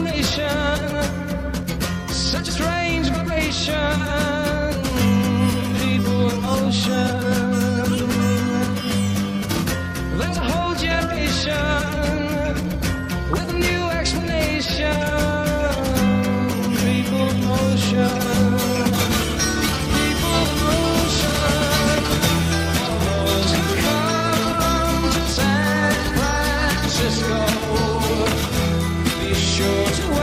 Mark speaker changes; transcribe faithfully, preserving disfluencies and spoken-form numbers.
Speaker 1: nation, such a strange vibration, people in motion. There's a whole generation with a new explanation, people in motion. People in motion. Those who come to San Francisco, be sure to